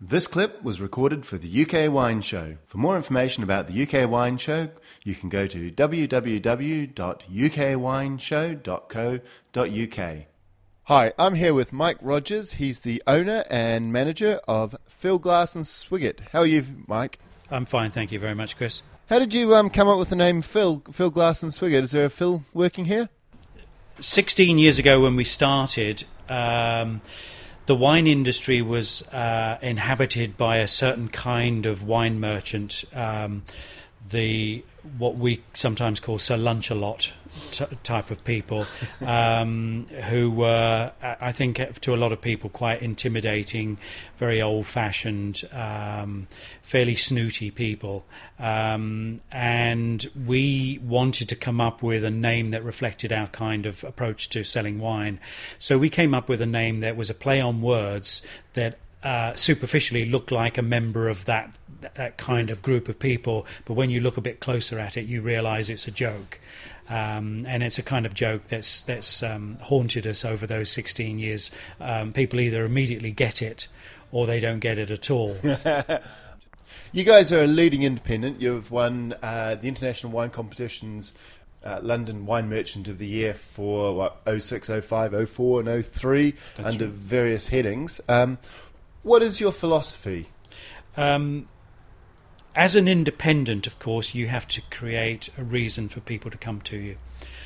This clip was recorded for the UK Wine Show. For more information about the UK Wine Show, you can go to www.ukwineshow.co.uk. Hi, I'm here with Mike Rogers. He's the owner and manager of Phil Glass and Swiggett. How are you, Mike? I'm fine, thank you very much, Chris. How did you come up with the name Phil Glass and Swiggett? Is there a Phil working here? 16 years ago when we started, the wine industry was inhabited by a certain kind of wine merchant, what we sometimes call Sir Lunch-a-Lot type of people, who were, I think, to a lot of people, quite intimidating, very old-fashioned, fairly snooty people. And we wanted to come up with a name that reflected our kind of approach to selling wine. So we came up with a name that was a play on words that superficially looked like a member of that kind of group of people, but when you look a bit closer at it, you realise it's a joke. And it's a kind of joke that's haunted us over those 16 years. People either immediately get it or they don't get it at all. You guys are a leading independent. You've won the International Wine Competition's London Wine Merchant of the Year for 06, 05, 04 and 03 under various headings. What is your philosophy? As an independent, of course, you have to create a reason for people to come to you.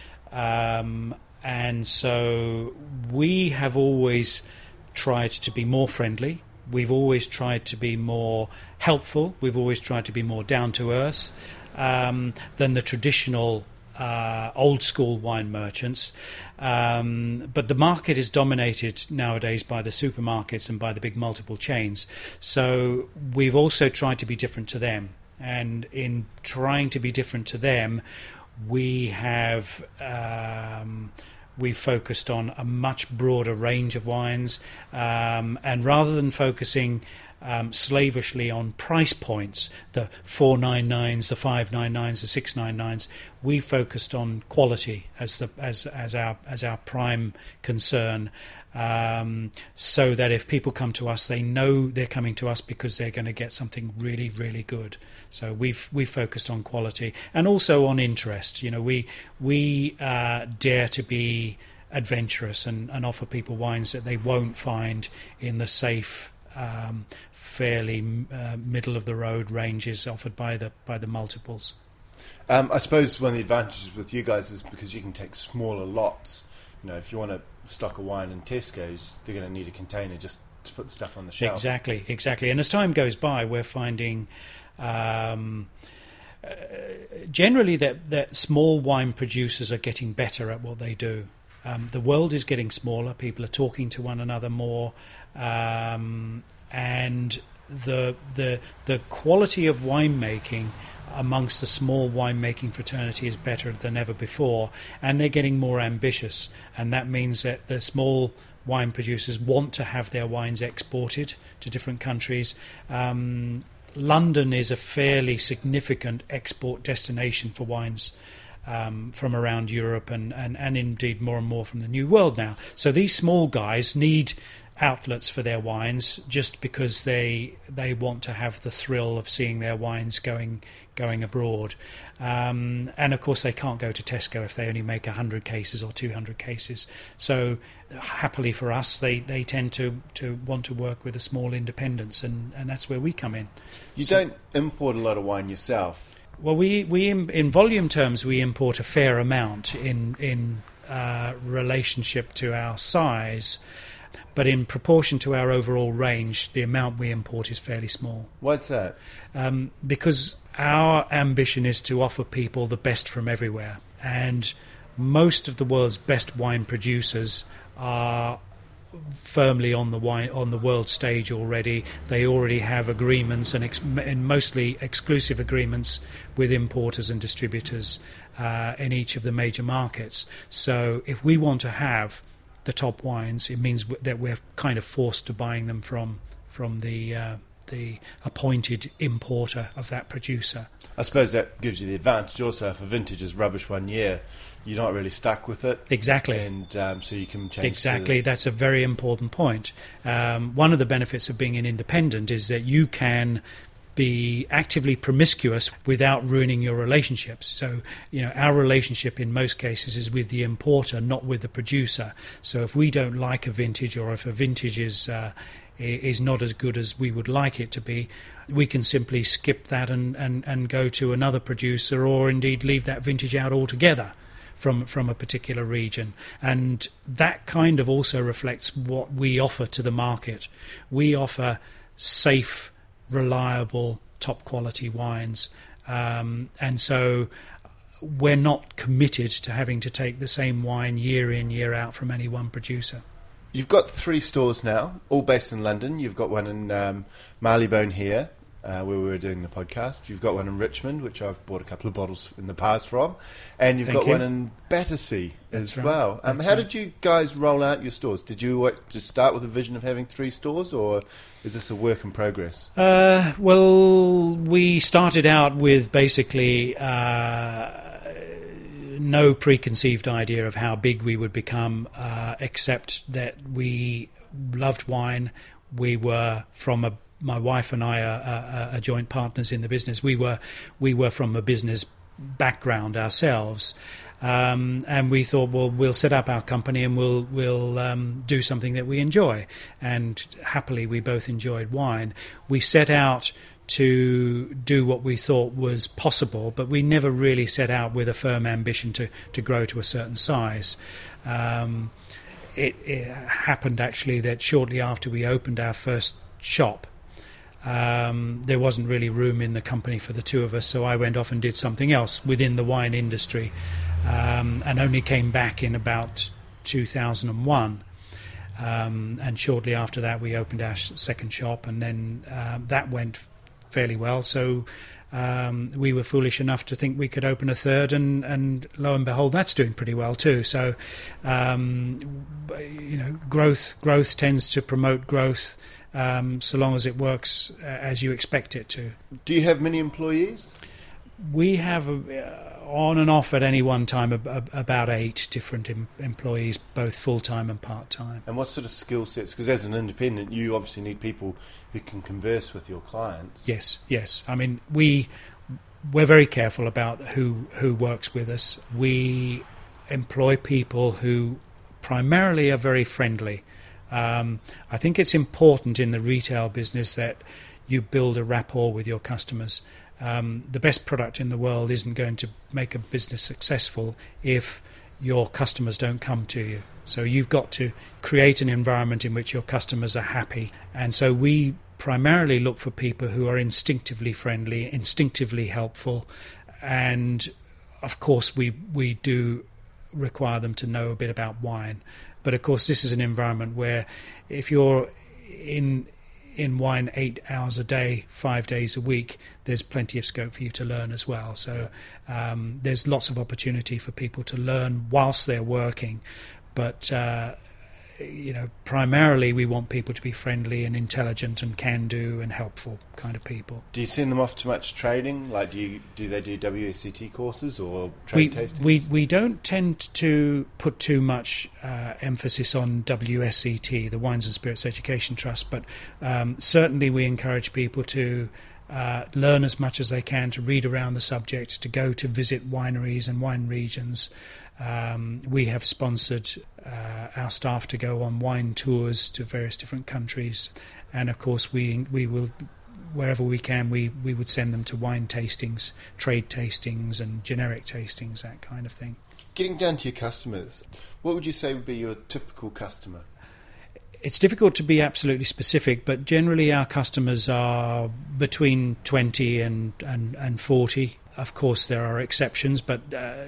And so we have always tried to be more friendly. We've always tried to be more helpful. We've always tried to be more down to earth than the traditional old school wine merchants. But the market is dominated nowadays by the supermarkets and by the big multiple chains. So we've also tried to be different to them. And in trying to be different to them, we have we've focused on a much broader range of wines. And rather than focusing slavishly on price points, the 499s, the 599s, the 699s, we focused on quality as our prime concern, so that if people come to us, they know they're coming to us because they're going to get something really, really good. So we've focused on quality and also on interest. You know, we dare to be adventurous and offer people wines that they won't find in the safe, fairly middle of the road ranges offered by the multiples. I suppose one of the advantages with you guys is because you can take smaller lots. You know, if you want to stock a wine in Tesco's, they're going to need a container just to put the stuff on the shelf. Exactly. And as time goes by, we're finding generally that small wine producers are getting better at what they do. The world is getting smaller. People are talking to one another more. And the quality of winemaking amongst the small winemaking fraternity is better than ever before, and they're getting more ambitious, and that means that the small wine producers want to have their wines exported to different countries. London is a fairly significant export destination for wines from around Europe and indeed more and more from the New World now. So these small guys need outlets for their wines just because they want to have the thrill of seeing their wines going abroad. And of course they can't go to Tesco if they only make 100 cases or 200 cases. So happily for us, they tend to want to work with the small independents, and that's where we come in. You don't import a lot of wine yourself. Well, we in volume terms we import a fair amount in relationship to our size. But in proportion to our overall range, the amount we import is fairly small. What's that? Because our ambition is to offer people the best from everywhere. And most of the world's best wine producers are firmly on the world stage already. They already have agreements and mostly exclusive agreements with importers and distributors in each of the major markets. So if we want to have the top wines, it means that we're kind of forced to buying them from the the appointed importer of that producer. I suppose that gives you the advantage also. If a vintage is rubbish one year, you're not really stuck with it. Exactly. And so you can change. Exactly. That's a very important point. One of the benefits of being an independent is that you can be actively promiscuous without ruining your relationships. So, our relationship in most cases is with the importer, not with the producer. So if we don't like a vintage, or if a vintage is not as good as we would like it to be, we can simply skip that and go to another producer, or indeed leave that vintage out altogether from a particular region. And that kind of also reflects what we offer to the market. We offer safe, reliable, top quality wines, and so we're not committed to having to take the same wine year in, year out from any one producer. You've got 3 stores now, all based in London. You've got one in Marylebone here, where we were doing the podcast. You've got one in Richmond, which I've bought a couple of bottles in the past from. And you've got one in Battersea as well. How did you guys roll out your stores? Did you just start with a vision of having 3 stores, or is this a work in progress? Well, we started out with basically no preconceived idea of how big we would become, except that we loved wine. We were my wife and I are joint partners in the business. We were from a business background ourselves, and we thought, well, we'll set up our company and we'll do something that we enjoy. And happily, we both enjoyed wine. We set out to do what we thought was possible, but we never really set out with a firm ambition to grow to a certain size. It happened actually that shortly after we opened our first shop, there wasn't really room in the company for the 2 of us, so I went off and did something else within the wine industry, and only came back in about 2001. And shortly after that, we opened our second shop, and then that went fairly well. So we were foolish enough to think we could open a third, and lo and behold, that's doing pretty well too. So, growth tends to promote growth, so long as it works as you expect it to. Do you have many employees? We have, on and off at any one time, about 8 different employees, both full-time and part-time. And what sort of skill sets? Because as an independent, you obviously need people who can converse with your clients. Yes. I mean, we're very careful about who works with us. We employ people who primarily are very friendly. I think it's important in the retail business that you build a rapport with your customers. The best product in the world isn't going to make a business successful if your customers don't come to you. So you've got to create an environment in which your customers are happy. And so we primarily look for people who are instinctively friendly, instinctively helpful, and of course we do require them to know a bit about wine. But of course this is an environment where if you're in wine 8 hours a day, 5 days a week, there's plenty of scope for you to learn as well. So there's lots of opportunity for people to learn whilst they're working. But primarily we want people to be friendly and intelligent and can-do and helpful kind of people. Do you send them off to much training? Like, do they do WSET courses or trade tastings? We don't tend to put too much emphasis on WSET, the Wines and Spirits Education Trust, but certainly we encourage people to learn as much as they can, to read around the subject, to go to visit wineries and wine regions. We have sponsored our staff to go on wine tours to various different countries, and of course we will, wherever we can, we would send them to wine tastings, trade tastings and generic tastings, that kind of thing. Getting down to your customers, what would you say would be your typical customer? It's difficult to be absolutely specific, but generally our customers are between 20 and 40. Of course there are exceptions, but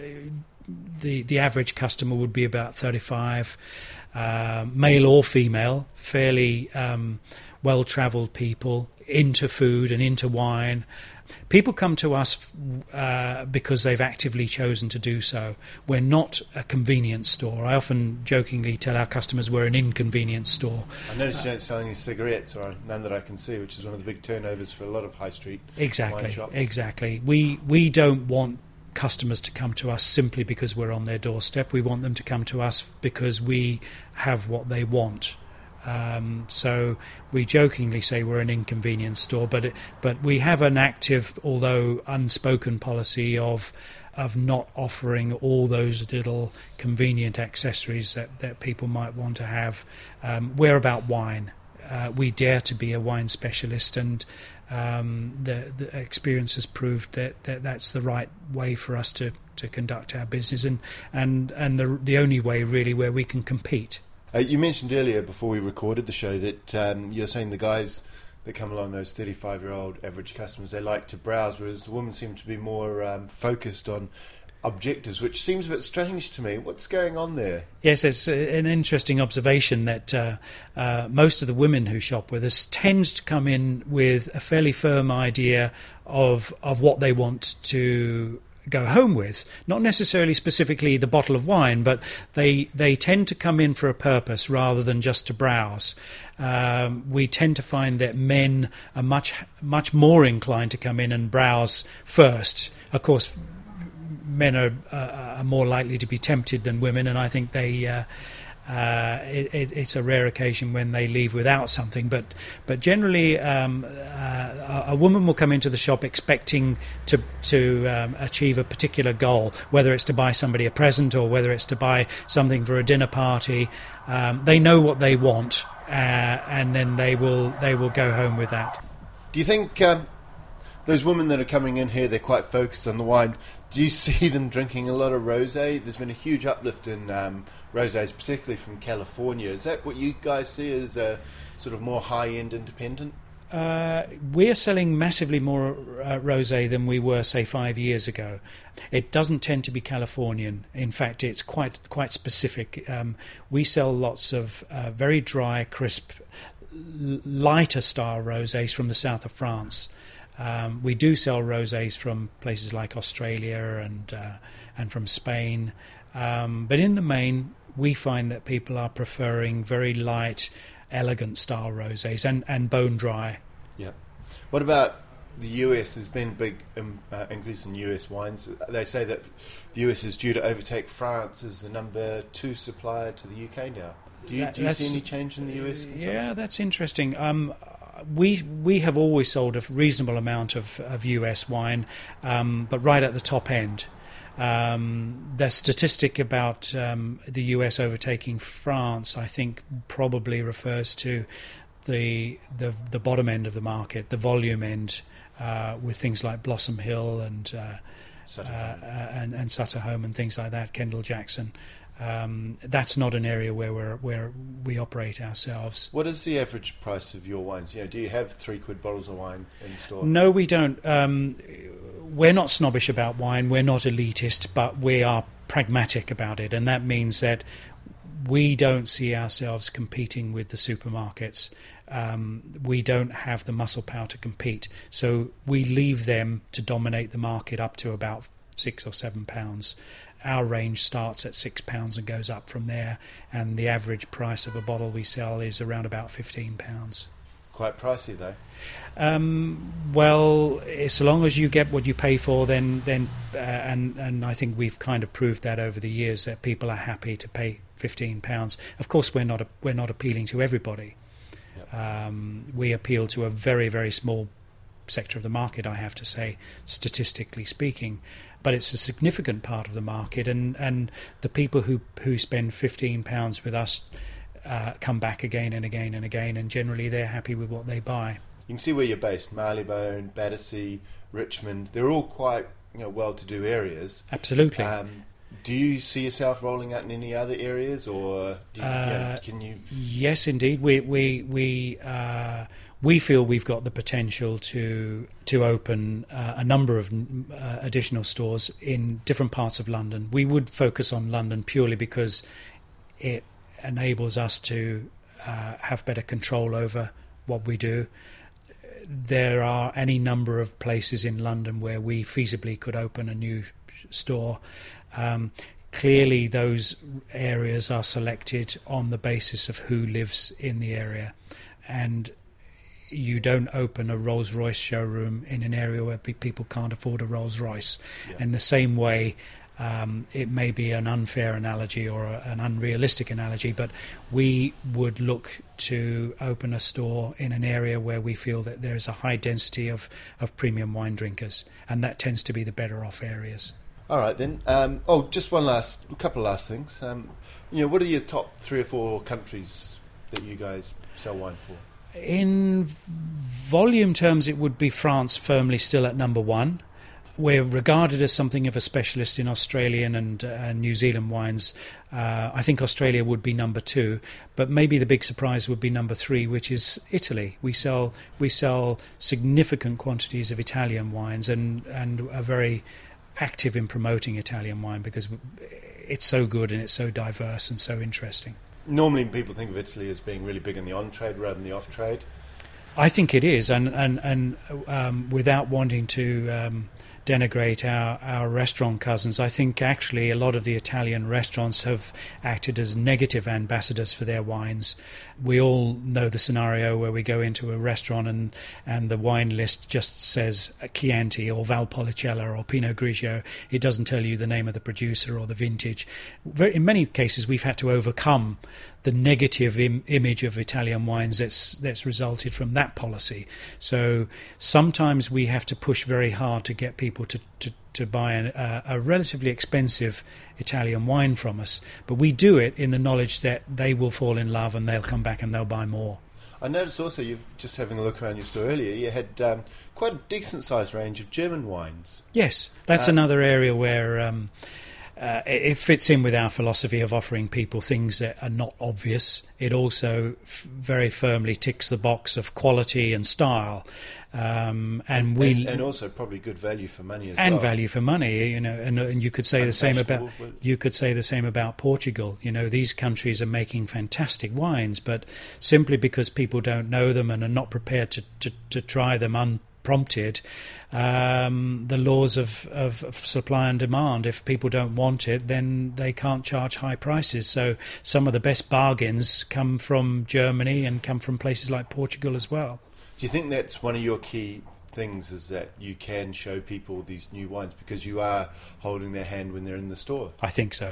the average customer would be about 35, male or female, fairly well-travelled people, into food and into wine. People come to us because they've actively chosen to do so. We're not a convenience store. I often jokingly tell our customers we're an inconvenience store. I noticed you don't sell any cigarettes, or none that I can see, which is one of the big turnovers for a lot of high street wine shops. Exactly. We don't want customers to come to us simply because we're on their doorstep. We want them to come to us because we have what they want. So we jokingly say we're an inconvenience store, but we have an active, although unspoken, policy of not offering all those little convenient accessories that people might want to have. We're about wine. We dare to be a wine specialist, and the experience has proved that's the right way for us to conduct our business, and the only way really where we can compete. You mentioned earlier before we recorded the show that you're saying the guys that come along, those 35-year-old average customers, they like to browse, whereas the women seem to be more focused on objectives, which seems a bit strange to me. What's going on there? Yes, it's an interesting observation that most of the women who shop with us tend to come in with a fairly firm idea of what they want to go home with, not necessarily specifically the bottle of wine, but they tend to come in for a purpose rather than just to browse. We tend to find that men are much more inclined to come in and browse first. Of course, men are more likely to be tempted than women, and I think it's a rare occasion when they leave without something, but generally a woman will come into the shop expecting to achieve a particular goal, whether it's to buy somebody a present or whether it's to buy something for a dinner party. They know what they want, and then they will go home with that. Do you think those women that are coming in here, they're quite focused on the wine? Do you see them drinking a lot of rosé? There's been a huge uplift in rosés, particularly from California. Is that what you guys see as a sort of more high-end independent? We're selling massively more rosé than we were, say, 5 years ago. It doesn't tend to be Californian. In fact, it's quite specific. We sell lots of very dry, crisp, lighter style rosés from the south of France. We do sell rosés from places like Australia and from Spain, but in the main, we find that people are preferring very light, elegant style rosés and bone dry. Yeah. What about the US? There's been a big increase in US wines. They say that the US is due to overtake France as the number 2 supplier to the UK now. Do you see any change in the US? Yeah, that's interesting. We have always sold a reasonable amount of US wine, but right at the top end. The statistic about the US overtaking France, I think, probably refers to the bottom end of the market, the volume end, with things like Blossom Hill and Sutter Home and things like that, Kendall Jackson. That's not an area where we operate ourselves. What is the average price of your wines? Do you have £3 bottles of wine in store? No, we don't. We're not snobbish about wine. We're not elitist, but we are pragmatic about it, and that means that we don't see ourselves competing with the supermarkets. We don't have the muscle power to compete, so we leave them to dominate the market up to about £6 or £7. Our range starts at £6 and goes up from there, and the average price of a bottle we sell is around about £15. Quite pricey, though. Well, so long as you get what you pay for, then and I think we've kind of proved that over the years that people are happy to pay £15. Of course, we're not appealing to everybody. Yep. We appeal to a very, very small sector of the market, I have to say, statistically speaking. But it's a significant part of the market, and the people who spend £15 with us come back again and again and again, and generally they're happy with what they buy. You can see where you're based: Marylebone, Battersea, Richmond. They're all quite well-to-do areas. Absolutely. Do you see yourself rolling out in any other areas, or can you? Yes, indeed. We feel we've got the potential to open a number of additional stores in different parts of London. We would focus on London purely because it enables us to have better control over what we do. there are any number of places in London where we feasibly could open a new store. Clearly, those areas are selected on the basis of who lives in the area, and you don't open a Rolls-Royce showroom in an area where people can't afford a Rolls-Royce. Yeah. In the same way, it may be an unfair analogy or an unrealistic analogy, but we would look to open a store in an area where we feel that there is a high density of premium wine drinkers, and that tends to be the better off areas. All right then. Just a couple of last things. What are your top 3 or 4 countries that you guys sell wine for? In volume terms, it would be France firmly still at number 1. We're regarded as something of a specialist in Australian and New Zealand wines. I think Australia would be number 2, but maybe the big surprise would be number 3, which is Italy. We sell significant quantities of Italian wines and are very active in promoting Italian wine because it's so good and it's so diverse and so interesting. Normally people think of Italy as being really big in the on-trade rather than the off-trade. I think it is, and without wanting to denigrate our restaurant cousins, I think actually a lot of the Italian restaurants have acted as negative ambassadors for their wines. We all know the scenario where we go into a restaurant and the wine list just says Chianti or Valpolicella or Pinot Grigio. It doesn't tell you the name of the producer or the vintage. In many cases, we've had to overcome the negative image of Italian wines that's resulted from that policy. So sometimes we have to push very hard to get people to buy a relatively expensive Italian wine from us, but we do it in the knowledge that they will fall in love and they'll come back and they'll buy more. I noticed also, you've just having a look around your store earlier, you had quite a decent sized range of German wines. Yes, that's another area where it fits in with our philosophy of offering people things that are not obvious. It also very firmly ticks the box of quality and style, and also probably good value for money as well. And value value for money, and you could say the same about Portugal. These countries are making fantastic wines, but simply because people don't know them and are not prepared to try them unprompted. The laws of supply and demand. If people don't want it, then they can't charge high prices. So some of the best bargains come from Germany and come from places like Portugal as well. Do you think that's one of your key things, is that you can show people these new wines because you are holding their hand when they're in the store? I think so.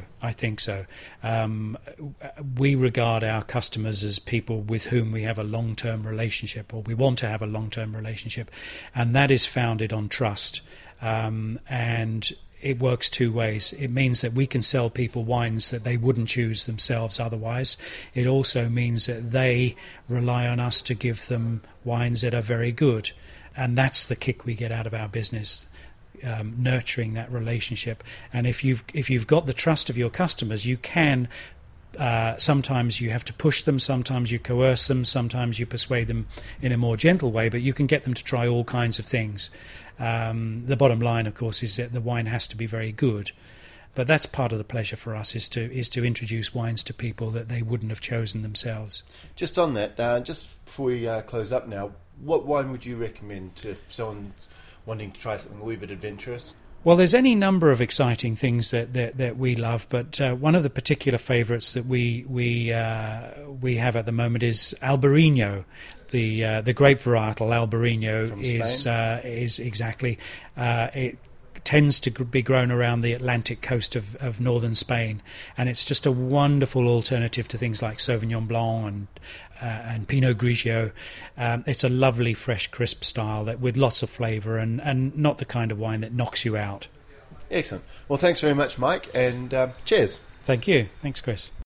We regard our customers as people with whom we have a long-term relationship, or we want to have a long-term relationship, and that is founded on trust. And it works 2 ways. It means that we can sell people wines that they wouldn't choose themselves otherwise. It also means that they rely on us to give them wines that are very good. And that's the kick we get out of our business, nurturing that relationship. And if you've got the trust of your customers, you can. Sometimes you have to push them, sometimes you coerce them, sometimes you persuade them in a more gentle way, but you can get them to try all kinds of things. The bottom line, of course, is that the wine has to be very good. But that's part of the pleasure for us, is to introduce wines to people that they wouldn't have chosen themselves. Just on that, just before we close up now, what wine would you recommend to if someone's wanting to try something a wee bit adventurous? Well, there's any number of exciting things that we love, but one of the particular favourites that we have at the moment is Albarino. The grape varietal Albarino is exactly it tends to be grown around the Atlantic coast of northern Spain, and it's just a wonderful alternative to things like Sauvignon Blanc and Pinot Grigio. It's a lovely, fresh, crisp style that with lots of flavour and not the kind of wine that knocks you out. Excellent. Well, thanks very much, Mike, and cheers. Thank you. Thanks, Chris.